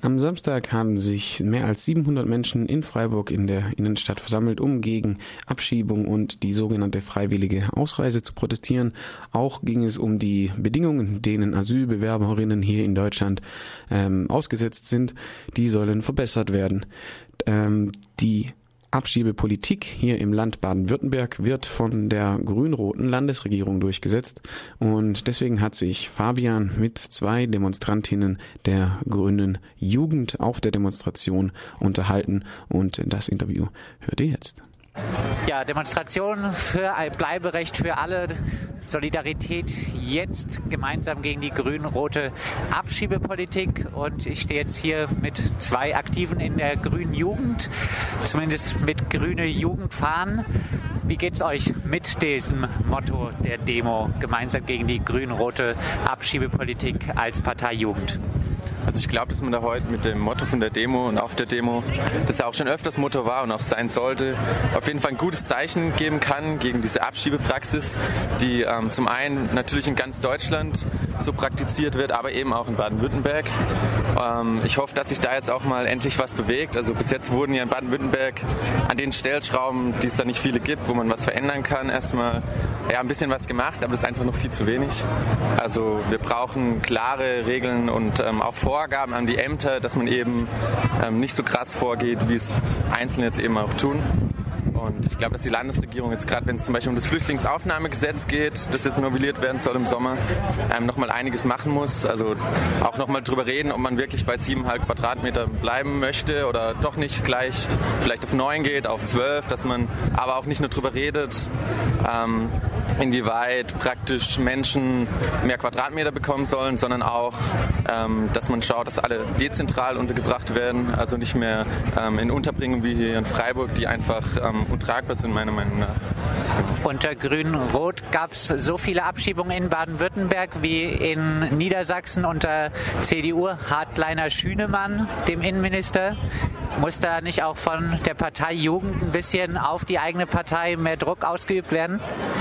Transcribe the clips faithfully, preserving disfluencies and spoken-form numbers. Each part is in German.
Am Samstag haben sich mehr als siebenhundert Menschen in Freiburg in der Innenstadt versammelt, um gegen Abschiebung und die sogenannte freiwillige Ausreise zu protestieren. Auch ging es um die Bedingungen, denen Asylbewerberinnen hier in Deutschland ähm, ausgesetzt sind. Die sollen verbessert werden. Ähm, die Abschiebepolitik hier im Land Baden-Württemberg wird von der grün-roten Landesregierung durchgesetzt und deswegen hat sich Fabian mit zwei Demonstrantinnen der Grünen Jugend auf der Demonstration unterhalten und das Interview hört ihr jetzt. Ja, Demonstration für ein Bleiberecht für alle, Solidarität jetzt gemeinsam gegen die grün-rote Abschiebepolitik und ich stehe jetzt hier mit zwei Aktiven in der grünen Jugend, zumindest mit grüne Jugendfahnen. Wie geht's euch mit diesem Motto der Demo gemeinsam gegen die grün-rote Abschiebepolitik als Partei Jugend? Also ich glaube, dass man da heute mit dem Motto von der Demo und auf der Demo, das ja auch schon öfters Motto war und auch sein sollte, auf jeden Fall ein gutes Zeichen geben kann gegen diese Abschiebepraxis, die ähm, zum einen natürlich in ganz Deutschland so praktiziert wird, aber eben auch in Baden-Württemberg. Ähm, ich hoffe, dass sich da jetzt auch mal endlich was bewegt. Also bis jetzt wurden ja in Baden-Württemberg an den Stellschrauben, die es da nicht viele gibt, wo man was verändern kann, erstmal ja, ein bisschen was gemacht, aber das ist einfach noch viel zu wenig. Also wir brauchen klare Regeln und ähm, auch Vorgaben an die Ämter, dass man eben ähm, nicht so krass vorgeht, wie es Einzelne jetzt eben auch tun. Und ich glaube, dass die Landesregierung jetzt gerade, wenn es zum Beispiel um das Flüchtlingsaufnahmegesetz geht, das jetzt novelliert werden soll im Sommer, ähm, nochmal einiges machen muss. Also auch nochmal drüber reden, ob man wirklich bei siebeneinhalb Quadratmeter bleiben möchte oder doch nicht gleich vielleicht auf neun geht, auf zwölf, dass man aber auch nicht nur drüber redet, ähm, inwieweit praktisch Menschen mehr Quadratmeter bekommen sollen, sondern auch, ähm, dass man schaut, dass alle dezentral untergebracht werden, also nicht mehr ähm, in Unterbringungen wie hier in Freiburg, die einfach ähm, untragbar sind, meiner Meinung nach. Unter Grün-Rot gab es so viele Abschiebungen in Baden-Württemberg wie in Niedersachsen unter C D U-Hardliner Schünemann, dem Innenminister. Muss da nicht auch von der Partei Jugend ein bisschen auf die eigene Partei mehr Druck ausgeübt werden?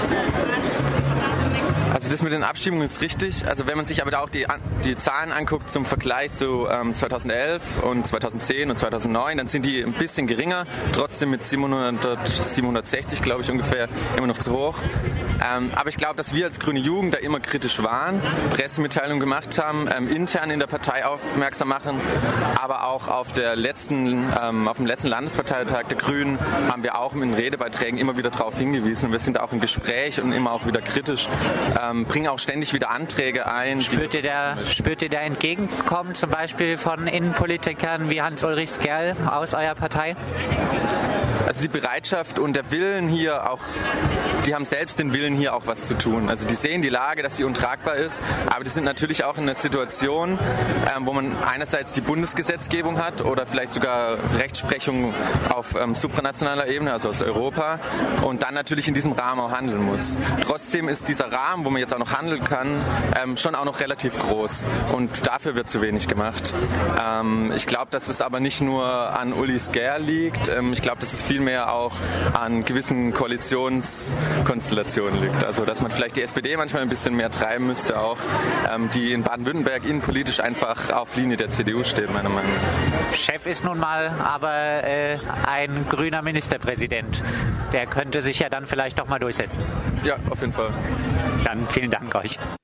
Also das mit den Abschiebungen ist richtig. Also wenn man sich aber da auch die, die Zahlen anguckt zum Vergleich zu ähm, zweitausendelf und zweitausendzehn und zweitausendneun, dann sind die ein bisschen geringer, trotzdem mit siebenhundert, siebenhundertsechzig, glaube ich, ungefähr, immer noch zu hoch. Ähm, aber ich glaube, dass wir als Grüne Jugend da immer kritisch waren, Pressemitteilungen gemacht haben, ähm, intern in der Partei aufmerksam machen, aber auch auf, der letzten, ähm, auf dem letzten Landesparteitag der Grünen haben wir auch mit den Redebeiträgen immer wieder darauf hingewiesen. Wir sind auch im Gespräch und immer auch wieder kritisch, ähm, bringen auch ständig wieder Anträge ein. Spürt ihr da, spürt ihr da Entgegenkommen, zum Beispiel von Innenpolitikern wie Hans-Ulrich Skerl aus eurer Partei? Also die Bereitschaft und der Willen hier auch, die haben selbst den Willen hier auch was zu tun. Also die sehen die Lage, dass sie untragbar ist, aber die sind natürlich auch in einer Situation, ähm, wo man einerseits die Bundesgesetzgebung hat oder vielleicht sogar Rechtsprechung auf ähm, supranationaler Ebene, also aus Europa, und dann natürlich in diesem Rahmen auch handeln muss. Trotzdem ist dieser Rahmen, wo man jetzt auch noch handeln kann, ähm, schon auch noch relativ groß und dafür wird zu wenig gemacht. Ähm, ich glaube, dass es aber nicht nur an Uli Skerl liegt, ähm, ich glaube, dass es viel vielmehr auch an gewissen Koalitionskonstellationen liegt. Also dass man vielleicht die S P D manchmal ein bisschen mehr treiben müsste auch, ähm, die in Baden-Württemberg innenpolitisch einfach auf Linie der C D U steht, meiner Meinung nach. Chef ist nun mal aber äh, ein grüner Ministerpräsident. Der könnte sich ja dann vielleicht doch mal durchsetzen. Ja, auf jeden Fall. Dann vielen Dank euch.